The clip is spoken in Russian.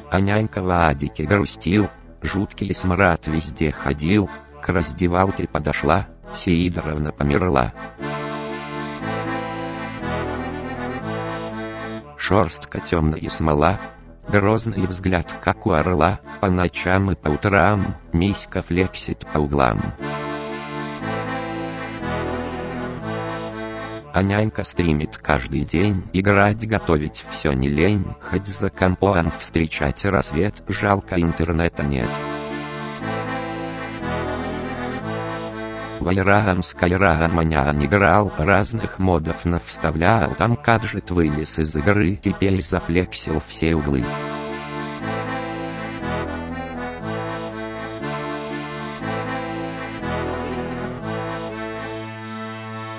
А нянька в адике грустил, жуткий смрад везде ходил. К раздевалке подошла, Сеидоровна померла. Шерстка темная смола, грозный взгляд, как у орла, по ночам и по утрам миська флексит по углам. А нянька стримит каждый день, играть, готовить все не лень, хоть за компом встречать рассвет, жалко интернета нет. Вайрагам с Кайрагом Анян играл, разных модов навставлял, там гаджет вылез из игры, теперь зафлексил все углы.